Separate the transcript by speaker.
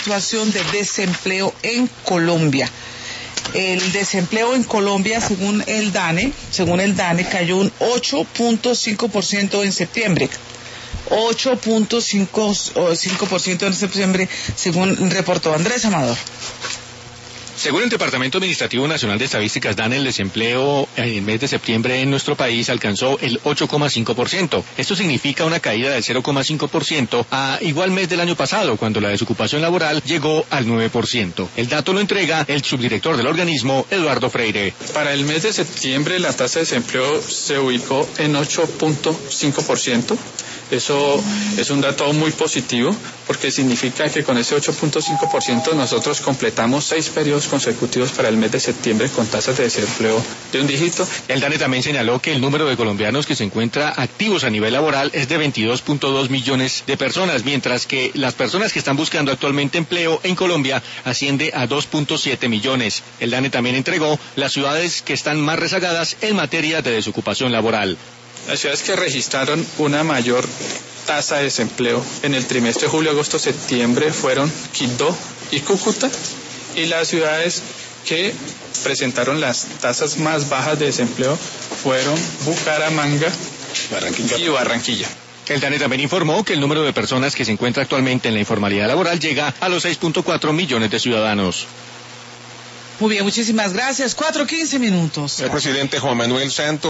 Speaker 1: situación de desempleo en Colombia. El desempleo en Colombia, según el DANE, cayó un 8.5% en septiembre. 8.5% en septiembre, según reportó Andrés Amador.
Speaker 2: Según el Departamento Administrativo Nacional de Estadísticas, DANE, el desempleo en el mes de septiembre en nuestro país alcanzó el 8,5%. Esto significa una caída del 0,5% a igual mes del año pasado, cuando la desocupación laboral llegó al 9%. El dato lo entrega el subdirector del organismo, Eduardo Freire.
Speaker 3: Para el mes de septiembre, la tasa de desempleo se ubicó en 8.5%. Eso es un dato muy positivo porque significa que con ese 8.5% nosotros completamos 6 periodos consecutivos para el mes de septiembre con tasas de desempleo de un dígito.
Speaker 2: El DANE también señaló que el número de colombianos que se encuentra activos a nivel laboral es de 22.2 millones de personas, mientras que las personas que están buscando actualmente empleo en Colombia asciende a 2.7 millones. El DANE también entregó las ciudades que están más rezagadas en materia de desocupación laboral.
Speaker 3: Las ciudades que registraron una mayor tasa de desempleo en el trimestre julio, agosto, septiembre fueron Quibdó y Cúcuta, y las ciudades que presentaron las tasas más bajas de desempleo fueron Bucaramanga y Barranquilla.
Speaker 2: El DANE también informó que el número de personas que se encuentra actualmente en la informalidad laboral llega a los 6.4 millones de ciudadanos.
Speaker 1: Muy bien, muchísimas gracias. 4:15.
Speaker 4: El presidente Juan Manuel Santos